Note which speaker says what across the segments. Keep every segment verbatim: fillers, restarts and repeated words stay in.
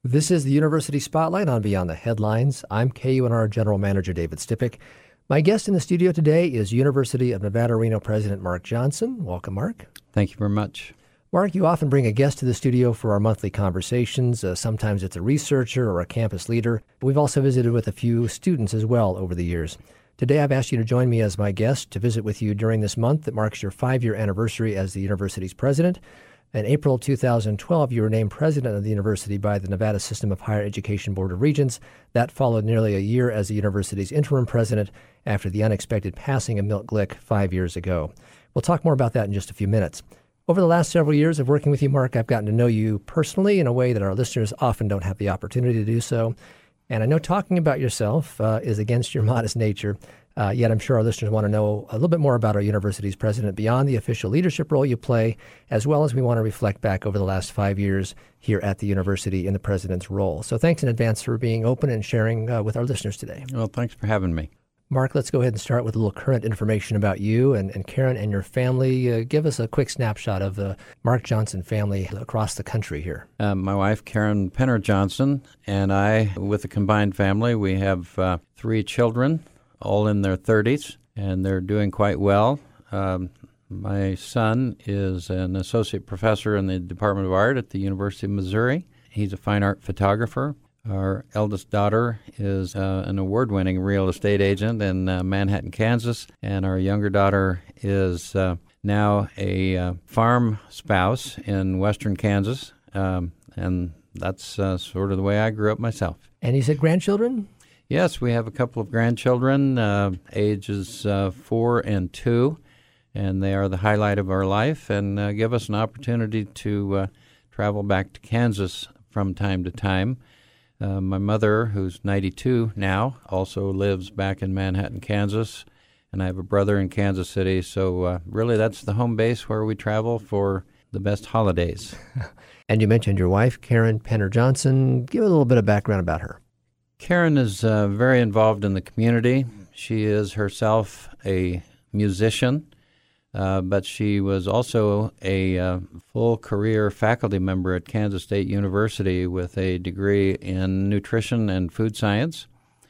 Speaker 1: This is the University Spotlight on Beyond the Headlines. I'm K U N R General Manager David Stipik. My guest in the studio today is University of Nevada, Reno President Mark Johnson. Welcome, Mark.
Speaker 2: Thank you very much.
Speaker 1: Mark, you often bring a guest to the studio for our monthly conversations. Uh, sometimes it's a researcher or a campus leader. We've also visited with a few students as well over the years. Today, I've asked you to join me as my guest to visit with you during this month that marks your five-year anniversary as the university's president. In April two thousand twelve, you were named president of the university by the Nevada System of Higher Education Board of Regents. That followed nearly a year as the university's interim president after the unexpected passing of Milt Glick five years ago. We'll talk more about that in just a few minutes. Over the last several years of working with you, Mark, I've gotten to know you personally in a way that our listeners often don't have the opportunity to do so. And I know talking about yourself uh, is against your modest nature. Uh, yet I'm sure our listeners want to know a little bit more about our university's president beyond the official leadership role you play, as well as we want to reflect back over the last five years here at the university in the president's role. So thanks in advance for being open and sharing uh, with our listeners today.
Speaker 2: Well, thanks for having me.
Speaker 1: Mark, let's go ahead and start with a little current information about you and, and Karen and your family. Uh, give us a quick snapshot of the Mark Johnson family across the country here.
Speaker 2: Uh, my wife, Karen Penner Johnson, and I, with a combined family, we have uh, three children, all in their thirties, and they're doing quite well. Um, my son is an associate professor in the Department of Art at the University of Missouri. He's a fine art photographer. Our eldest daughter is uh, an award-winning real estate agent in uh, Manhattan, Kansas, and our younger daughter is uh, now a uh, farm spouse in western Kansas, um, and that's uh, sort of the way I grew up myself.
Speaker 1: And you said grandchildren?
Speaker 2: Yes, we have a couple of grandchildren, uh, ages uh, four and two, and they are the highlight of our life and uh, give us an opportunity to uh, travel back to Kansas from time to time. Uh, my mother, who's ninety-two now, also lives back in Manhattan, Kansas, and I have a brother in Kansas City, so uh, really that's the home base where we travel for the best holidays.
Speaker 1: And you mentioned your wife, Karen Penner Johnson. Give a little bit of background about her.
Speaker 2: Karen is uh, very involved in the community. She is herself a musician, uh, but she was also a uh, full-career faculty member at Kansas State University with a degree in nutrition and food science.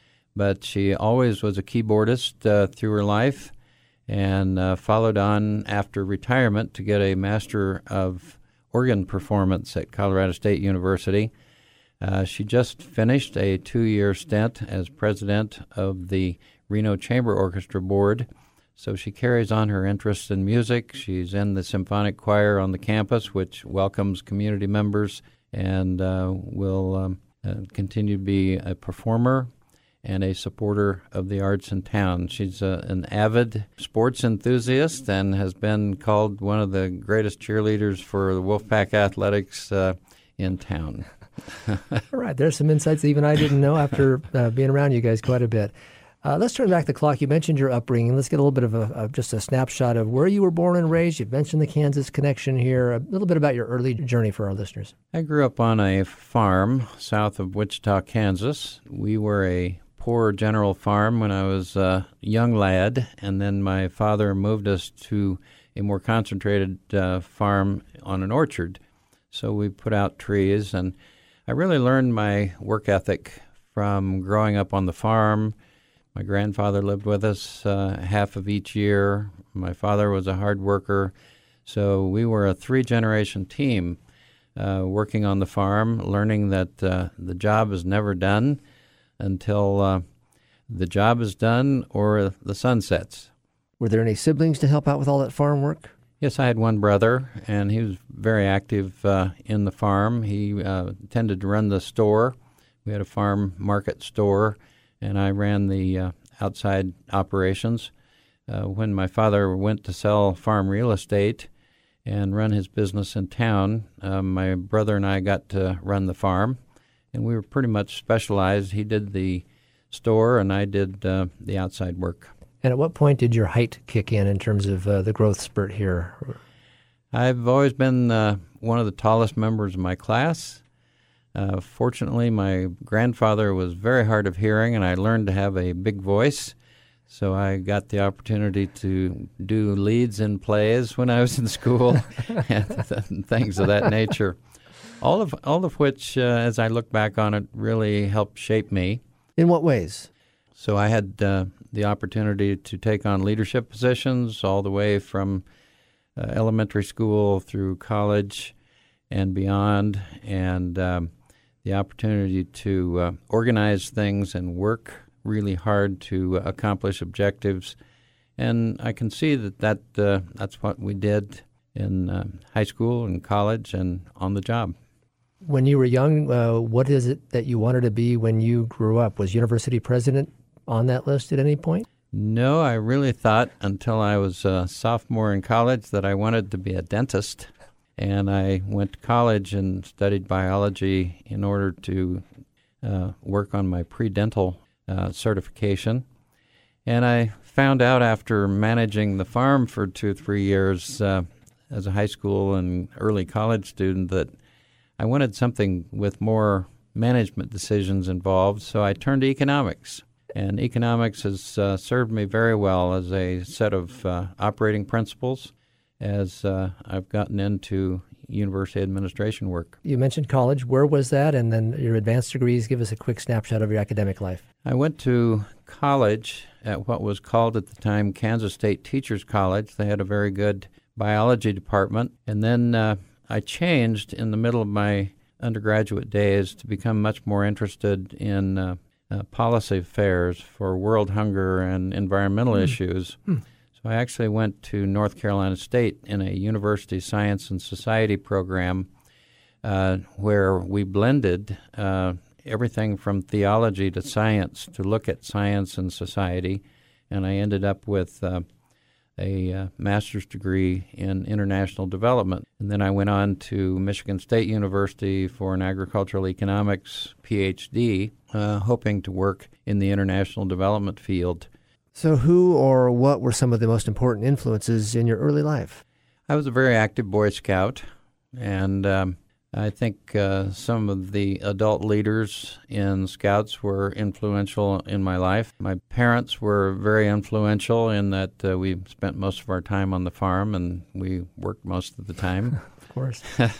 Speaker 2: But she always was a keyboardist uh, through her life and uh, followed on after retirement to get a Master of Organ Performance at Colorado State University. Uh, she just finished a two-year stint as president of the Reno Chamber Orchestra Board, so she carries on her interest in music. She's in the symphonic choir on the campus, which welcomes community members, and uh, will um, uh, continue to be a performer and a supporter of the arts in town. She's uh, an avid sports enthusiast and has been called one of the greatest cheerleaders for the Wolfpack Athletics uh, in town.
Speaker 1: All right, there's some insights that even I didn't know after uh, being around you guys quite a bit. Uh, let's turn back the clock. You mentioned your upbringing. Let's get a little bit of, a, of just a snapshot of where you were born and raised. You mentioned the Kansas connection here. A little bit about your early journey for our listeners.
Speaker 2: I grew up on a farm south of Wichita, Kansas. We were a poor general farm when I was a young lad, and then my father moved us to a more concentrated uh, farm on an orchard. So we put out trees, and I really learned my work ethic from growing up on the farm. My grandfather lived with us uh, half of each year. My father was a hard worker. So we were a three-generation team uh, working on the farm, learning that uh, the job is never done until uh, the job is done or the sun sets.
Speaker 1: Were there any siblings to help out with all that farm work?
Speaker 2: Yes, I had one brother, and he was very active uh, in the farm. He uh, tended to run the store. We had a farm market store, and I ran the uh, outside operations. Uh, when my father went to sell farm real estate and run his business in town, uh, my brother and I got to run the farm, and we were pretty much specialized. He did the store, and I did uh, the outside work.
Speaker 1: And at what point did your height kick in in terms of uh, the growth spurt here?
Speaker 2: I've always been uh, one of the tallest members of my class. Uh, fortunately, my grandfather was very hard of hearing, and I learned to have a big voice. So I got the opportunity to do leads in plays when I was in school and things of that nature. all of all of which, uh, as I look back on it, really helped shape me.
Speaker 1: In what ways?
Speaker 2: So I had uh, the opportunity to take on leadership positions all the way from uh, elementary school through college and beyond, and um, the opportunity to uh, organize things and work really hard to uh, accomplish objectives. And I can see that, that uh, that's what we did in uh, high school and college and on the job.
Speaker 1: When you were young, uh, what is it that you wanted to be when you grew up? Was university president on that list at any point?
Speaker 2: No, I really thought until I was a sophomore in college that I wanted to be a dentist. And I went to college and studied biology in order to uh, work on my pre-dental uh, certification. And I found out after managing the farm for two or three years uh, as a high school and early college student that I wanted something with more management decisions involved, so I turned to economics. And economics has uh, served me very well as a set of uh, operating principles as uh, I've gotten into university administration work.
Speaker 1: You mentioned college. Where was that? And then your advanced degrees. Give us a quick snapshot of your academic life.
Speaker 2: I went to college at what was called at the time Kansas State Teachers College. They had a very good biology department. And then uh, I changed in the middle of my undergraduate days to become much more interested in uh, uh, policy affairs for world hunger and environmental mm. issues. Mm. So I actually went to North Carolina State in a university science and society program uh, where we blended uh, everything from theology to science to look at science and society. And I ended up with uh, a uh, master's degree in international development. And then I went on to Michigan State University for an agricultural economics P H D, uh, hoping to work in the international development field.
Speaker 1: So who or what were some of the most important influences in your early life?
Speaker 2: I was a very active Boy Scout, and um, I think uh, some of the adult leaders in Scouts were influential in my life. My parents were very influential in that uh, we spent most of our time on the farm, and we worked most of the time.
Speaker 1: Of course.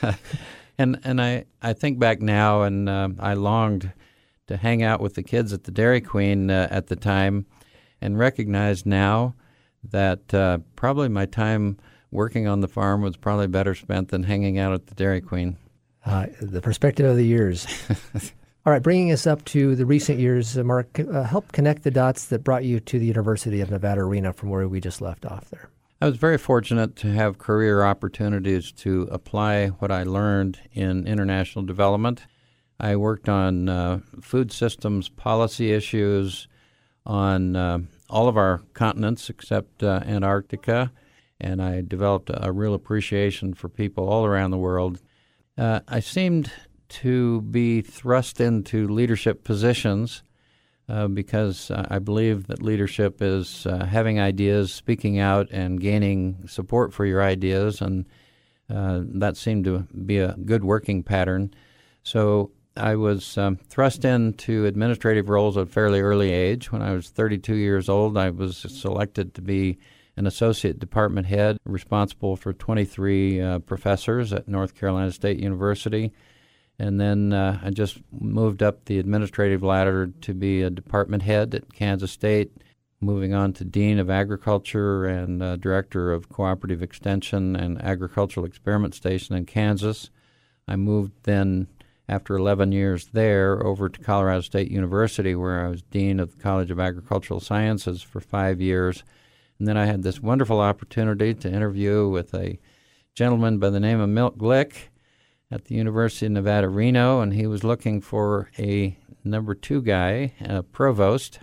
Speaker 2: and and I, I think back now, and uh, I longed to hang out with the kids at the Dairy Queen uh, at the time, and recognize now that uh, probably my time working on the farm was probably better spent than hanging out at the Dairy Queen.
Speaker 1: Uh, the perspective of the years. All right, bringing us up to the recent years, uh, Mark, uh, help connect the dots that brought you to the University of Nevada, Reno from where we just left off there.
Speaker 2: I was very fortunate to have career opportunities to apply what I learned in international development. I worked on uh, food systems policy issues on uh, all of our continents except uh, Antarctica, and I developed a real appreciation for people all around the world. Uh, I seemed to be thrust into leadership positions uh, because uh, I believe that leadership is uh, having ideas, speaking out, and gaining support for your ideas, and uh, that seemed to be a good working pattern. So I was um, thrust into administrative roles at a fairly early age. When I was thirty-two years old, I was selected to be an associate department head responsible for twenty-three uh, professors at North Carolina State University. And then uh, I just moved up the administrative ladder to be a department head at Kansas State, moving on to Dean of Agriculture and uh, Director of Cooperative Extension and Agricultural Experiment Station in Kansas. I moved then, after eleven years there, over to Colorado State University, where I was Dean of the College of Agricultural Sciences for five years. And then I had this wonderful opportunity to interview with a gentleman by the name of Milt Glick at the University of Nevada, Reno, and he was looking for a number two guy, a provost.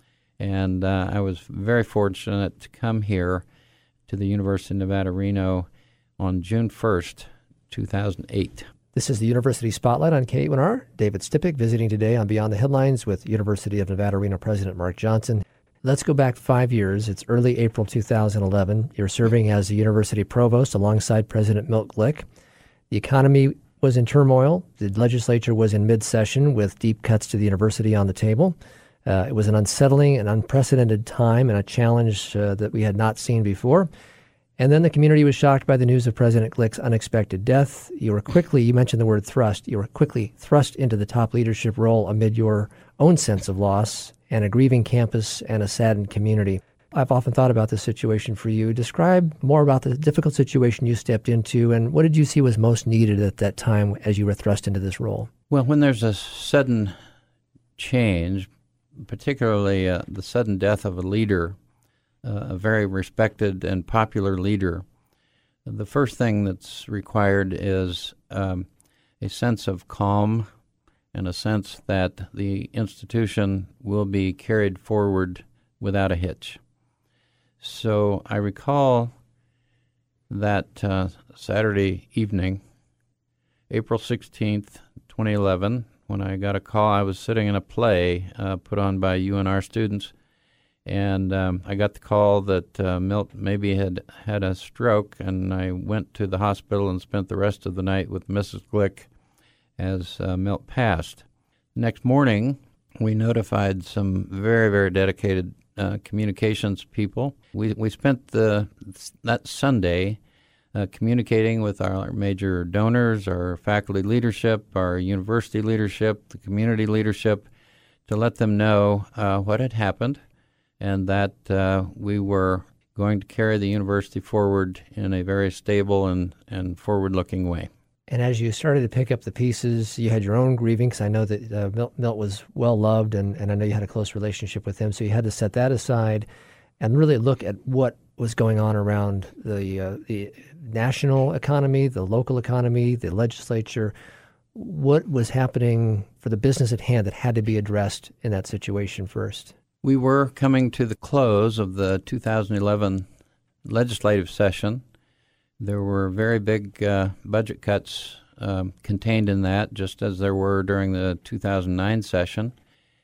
Speaker 2: And uh, I was very fortunate to come here to the University of Nevada, Reno on June first, two thousand eight.
Speaker 1: This is the University Spotlight on K eight one R. David Stipik visiting today on Beyond the Headlines with University of Nevada, Reno President Mark Johnson. Let's go back five years. It's early April two thousand eleven. You're serving as the university provost alongside President Milt Glick. The economy was in turmoil. The legislature was in mid-session with deep cuts to the university on the table. Uh, it was an unsettling and unprecedented time and a challenge uh, that we had not seen before. And then the community was shocked by the news of President Glick's unexpected death. You were quickly, you mentioned the word thrust, you were quickly thrust into the top leadership role amid your own sense of loss and a grieving campus and a saddened community. I've often thought about this situation for you. Describe more about the difficult situation you stepped into, and what did you see was most needed at that time as you were thrust into this role?
Speaker 2: Well, when there's a sudden change, particularly uh, the sudden death of a leader, uh, a very respected and popular leader, the first thing that's required is um, a sense of calm and a sense that the institution will be carried forward without a hitch. So I recall that uh, Saturday evening, April sixteenth, twenty eleven, when I got a call. I was sitting in a play uh, put on by U N R students, and um, I got the call that uh, Milt maybe had had a stroke, and I went to the hospital and spent the rest of the night with Missus Glick as uh, Milt passed. Next morning, we notified some very, very dedicated uh, communications people. We we spent the that Sunday uh, communicating with our major donors, our faculty leadership, our university leadership, the community leadership, to let them know uh, what had happened and that uh, we were going to carry the university forward in a very stable and, and forward-looking way.
Speaker 1: And as you started to pick up the pieces, you had your own grieving, because I know that uh, Milt, Milt was well-loved, and, and I know you had a close relationship with him, so you had to set that aside and really look at what was going on around the uh, the national economy, the local economy, the legislature. What was happening for the business at hand that had to be addressed in that situation first?
Speaker 2: We were coming to the close of the two thousand eleven legislative session. There were very big uh, budget cuts um, contained in that, just as there were during the two thousand nine session.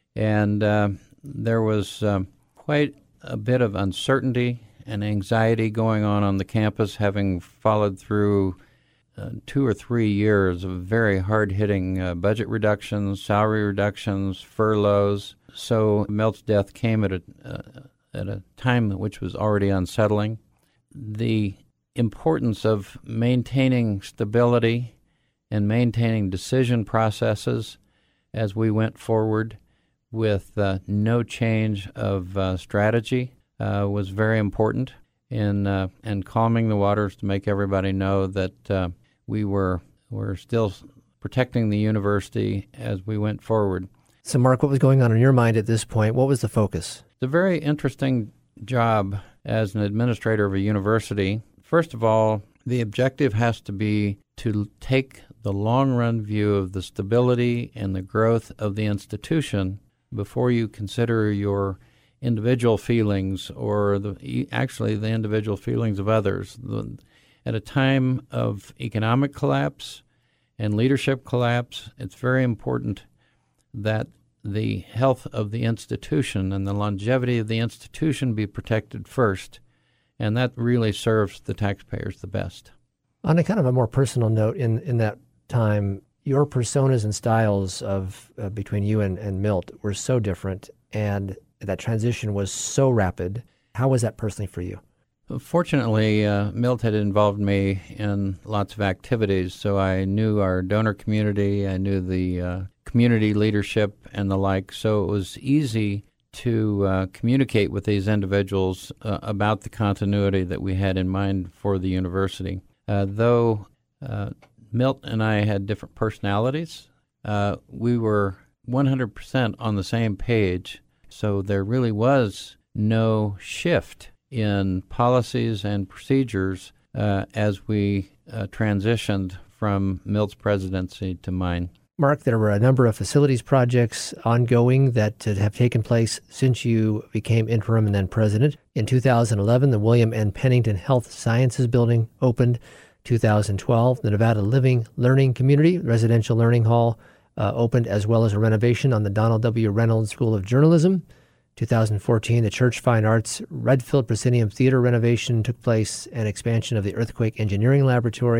Speaker 2: And uh, there was um, quite a bit of uncertainty and anxiety going on on the campus, having followed through uh, two or three years of very hard-hitting uh, budget reductions, salary reductions, furloughs. So Milt's death came at a, uh, at a time which was already unsettling. The importance of maintaining stability and maintaining decision processes as we went forward with uh, no change of uh, strategy uh, was very important in uh, in calming the waters to make everybody know that uh, we were were still protecting the university as we went forward.
Speaker 1: So, Mark, what was going on in your mind at this point? What was the focus?
Speaker 2: It's a very interesting job as an administrator of a university. First of all, the objective has to be to take the long-run view of the stability and the growth of the institution before you consider your individual feelings or the actually the individual feelings of others. The, at a time of economic collapse and leadership collapse, it's very important that the health of the institution and the longevity of the institution be protected first. And that really serves the taxpayers the best. On
Speaker 1: a kind of a more personal note, in, in that time, your personas and styles of uh, between you and, and Milt were so different, and that transition was so rapid. How was that personally for you?
Speaker 2: Fortunately, uh, Milt had involved me in lots of activities, so I knew our donor community, I knew the uh, community leadership and the like, so it was easy to uh, communicate with these individuals uh, about the continuity that we had in mind for the university. Uh, though uh, Milt and I had different personalities, uh, we were one hundred percent on the same page, so there really was no shift in policies and procedures uh, as we uh, transitioned from Milt's presidency to mine.
Speaker 1: Mark, there were a number of facilities projects ongoing that have taken place since you became interim and then president. In two thousand eleven, the William N. Pennington Health Sciences Building opened. two thousand twelve, the Nevada Living Learning Community Residential Learning Hall uh, opened, as well as a renovation on the Donald W. Reynolds School of Journalism. two thousand fourteen, the Church Fine Arts Redfield Proscenium Theater renovation took place, and expansion of the Earthquake Engineering Laboratory.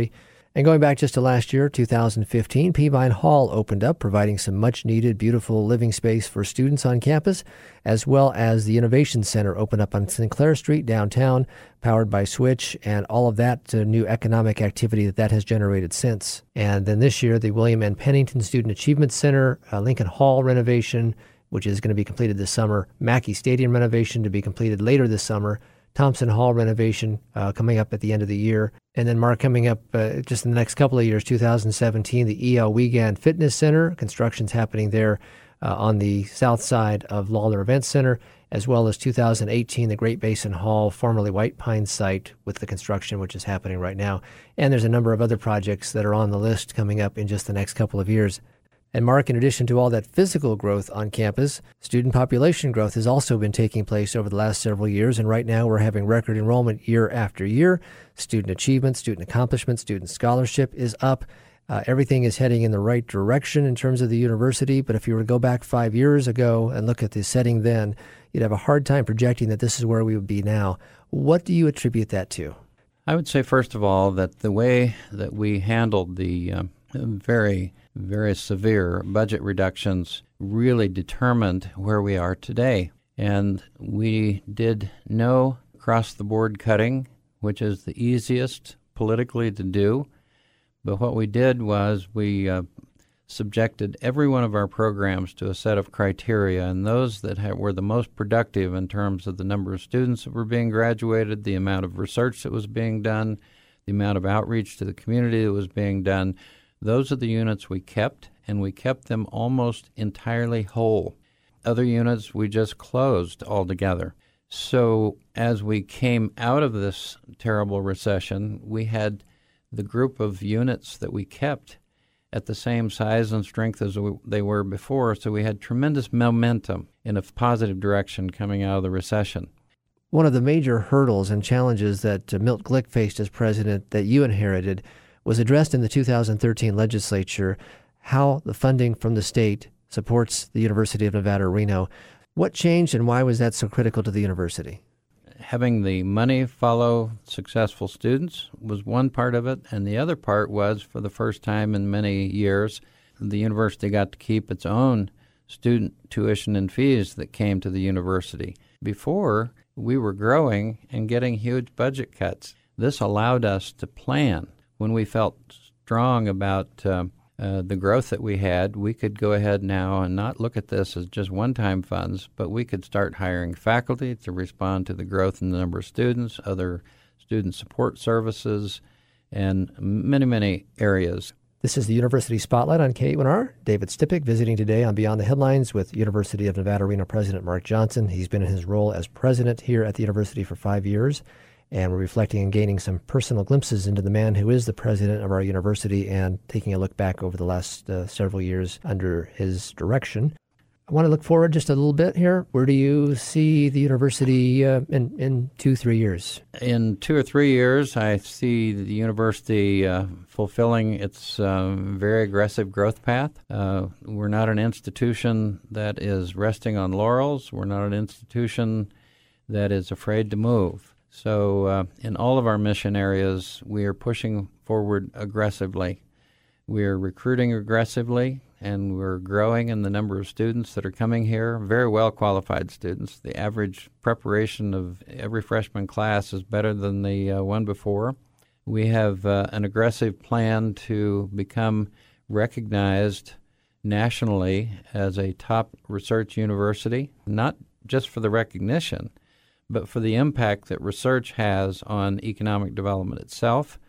Speaker 1: And going back just to last year, two thousand fifteen, Peavine Hall opened up, providing some much-needed, beautiful living space for students on campus, as well as the Innovation Center opened up on Sinclair Street downtown, powered by Switch, and all of that uh, new economic activity that that has generated since. And then this year, the William N. Pennington Student Achievement Center, uh, Lincoln Hall renovation, which is going to be completed this summer, Mackey Stadium renovation to be completed later this summer, Thompson Hall renovation uh, coming up at the end of the year. And then, Mark, coming up uh, just in the next couple of years, two thousand seventeen, the E L. Wiegand Fitness Center. Construction's happening there uh, on the south side of Lawler Event Center, as well as two thousand eighteen, the Great Basin Hall, formerly White Pine site, with the construction which is happening right now. And there's a number of other projects that are on the list coming up in just the next couple of years. And Mark, in addition to all that physical growth on campus, student population growth has also been taking place over the last several years, and right now we're having record enrollment year after year. Student achievement, student accomplishment, student scholarship is up. Uh, everything is heading in the right direction in terms of the university, but if you were to go back five years ago and look at the setting then, you'd have a hard time projecting that this is where we would be now. What do you attribute that to?
Speaker 2: I would say, first of all, that the way that we handled the uh, very very severe budget reductions really determined where we are today. And we did no across-the-board cutting, which is the easiest politically to do. But what we did was we uh, subjected every one of our programs to a set of criteria, and those that ha- were the most productive in terms of the number of students that were being graduated, the amount of research that was being done, the amount of outreach to the community that was being done. Those are the units we kept, and we kept them almost entirely whole. Other units we just closed altogether. So as we came out of this terrible recession, we had the group of units that we kept at the same size and strength as we, they were before, so we had tremendous momentum in a positive direction coming out of the recession.
Speaker 1: One of the major hurdles and challenges that uh, Milt Glick faced as president that you inherited was addressed in the two thousand thirteen legislature, how the funding from the state supports the University of Nevada, Reno. What changed and why was that so critical to the university?
Speaker 2: Having the money follow successful students was one part of it, and the other part was, for the first time in many years, the university got to keep its own student tuition and fees that came to the university. Before, we were growing and getting huge budget cuts. This allowed us to plan. When we felt strong about uh, uh, the growth that we had, we could go ahead now and not look at this as just one-time funds, but we could start hiring faculty to respond to the growth in the number of students, other student support services, and many, many areas.
Speaker 1: This is the University Spotlight on K eighty-one R. David Stipik visiting today on Beyond the Headlines with University of Nevada, Reno President Mark Johnson. He's been in his role as president here at the university for five years. And we're reflecting and gaining some personal glimpses into the man who is the president of our university and taking a look back over the last uh, several years under his direction. I want to look forward just a little bit here. Where do you see the university uh, in, in two, three years?
Speaker 2: In two or three years, I see the university uh, fulfilling its uh, very aggressive growth path. Uh, we're not an institution that is resting on laurels. We're not an institution that is afraid to move. So uh, in all of our mission areas, we are pushing forward aggressively. We are recruiting aggressively, and we're growing in the number of students that are coming here, very well-qualified students. The average preparation of every freshman class is better than the uh, one before. We have uh, an aggressive plan to become recognized nationally as a top research university, not just for the recognition, but for the impact that research has on economic development itself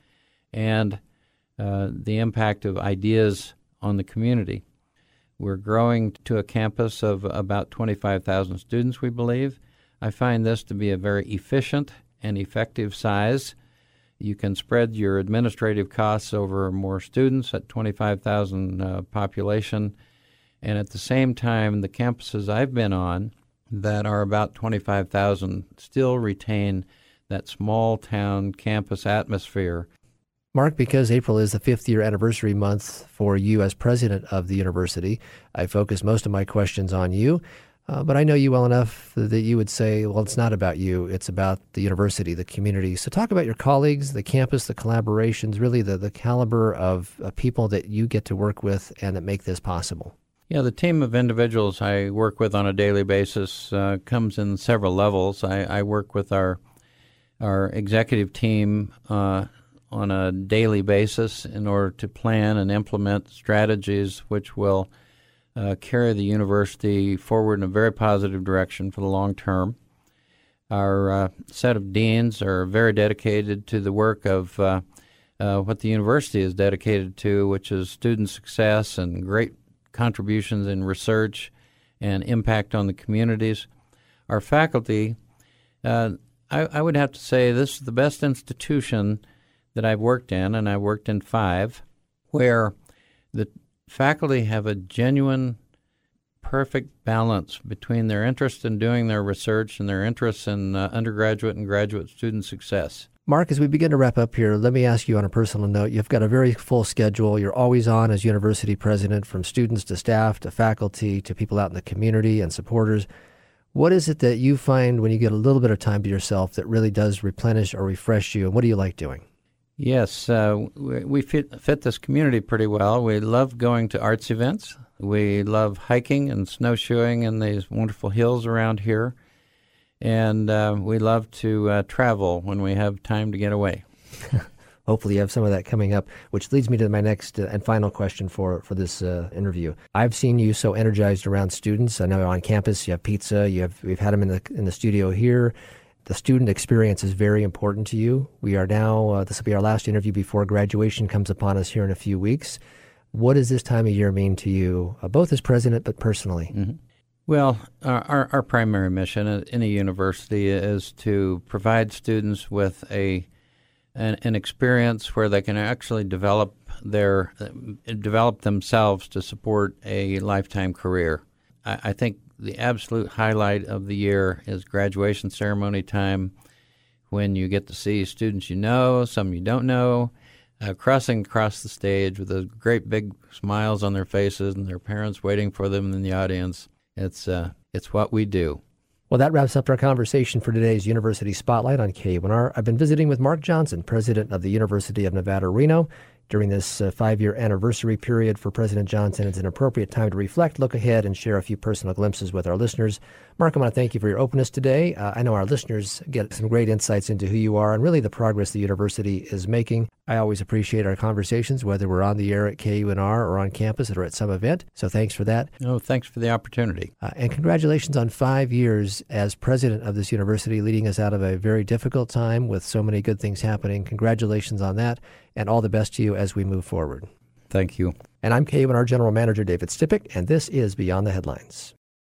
Speaker 2: and uh, the impact of ideas on the community. We're growing to a campus of about twenty-five thousand students, we believe. I find this to be a very efficient and effective size. You can spread your administrative costs over more students at twenty-five thousand uh, population, and at the same time, the campuses I've been on that are about twenty-five thousand still retain that small-town campus atmosphere.
Speaker 1: Mark, because April is the fifth year anniversary month for you as president of the university, I focus most of my questions on you. Uh, but I know you well enough that you would say, well, it's not about you. It's about the university, the community. So talk about your colleagues, the campus, the collaborations, really the, the caliber of uh, people that you get to work with and that make this possible.
Speaker 2: Yeah, the team of individuals I work with on a daily basis uh, comes in several levels. I, I work with our our executive team uh, on a daily basis in order to plan and implement strategies which will uh, carry the university forward in a very positive direction for the long term. Our uh, set of deans are very dedicated to the work of uh, uh, what the university is dedicated to, which is student success and great contributions in research and impact on the communities. Our faculty, uh, I, I would have to say this is the best institution that I've worked in, and I've worked in five, where the faculty have a genuine, perfect balance between their interest in doing their research and their interest in uh, undergraduate and graduate student success.
Speaker 1: Mark, as we begin to wrap up here, let me ask you on a personal note. You've got a very full schedule. You're always on as university president, from students to staff to faculty to people out in the community and supporters. What is it that you find when you get a little bit of time to yourself that really does replenish or refresh you, and what do you like doing?
Speaker 2: Yes, uh, we, we fit, fit this community pretty well. We love going to arts events. We love hiking and snowshoeing in these wonderful hills around here. And uh, we love to uh, travel when we have time to get away.
Speaker 1: Hopefully you have some of that coming up, which leads me to my next uh, and final question for, for this uh, interview. I've seen you so energized around students. I know on campus you have pizza. You have we've had them in the in the studio here. The student experience is very important to you. We are now, uh, this will be our last interview before graduation comes upon us here in a few weeks. What does this time of year mean to you, uh, both as president but personally?
Speaker 2: Mm-hmm. Well, our, our primary mission in a university is to provide students with a an, an experience where they can actually develop their uh, develop themselves to support a lifetime career. I, I think the absolute highlight of the year is graduation ceremony time, when you get to see students you know, some you don't know, uh, crossing across the stage with those great big smiles on their faces and their parents waiting for them in the audience. It's uh, it's what we do.
Speaker 1: Well, that wraps up our conversation for today's University Spotlight on K one R. I've been visiting with Mark Johnson, president of the University of Nevada, Reno. During this uh, five-year anniversary period for President Johnson, it's an appropriate time to reflect, look ahead, and share a few personal glimpses with our listeners. Mark, I want to thank you for your openness today. Uh, I know our listeners get some great insights into who you are and really the progress the university is making. I always appreciate our conversations, whether we're on the air at K U N R or on campus or at some event. So thanks for that.
Speaker 2: Oh, thanks for the opportunity.
Speaker 1: Uh, and congratulations on five years as president of this university, leading us out of a very difficult time with so many good things happening. Congratulations on that, and all the best to you as we move forward.
Speaker 2: Thank you.
Speaker 1: And I'm K U N R General Manager David Stipik, and this is Beyond the Headlines.